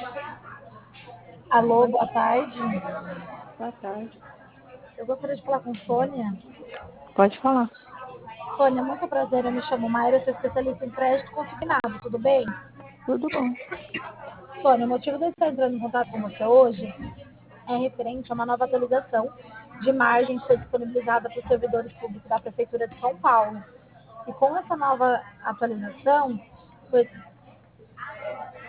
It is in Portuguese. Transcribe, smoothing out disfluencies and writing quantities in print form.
Alô, boa tarde. Boa tarde. Eu gostaria de falar com Sônia. Pode falar. Sônia, muito prazer. Eu me chamo Mayra, sou especialista em crédito consignado. Tudo bem? Tudo bom. Sônia, o motivo de eu estar entrando em contato com você hoje é referente a uma nova atualização de margem que foi disponibilizada para os servidores públicos da Prefeitura de São Paulo. E com essa nova atualização, foi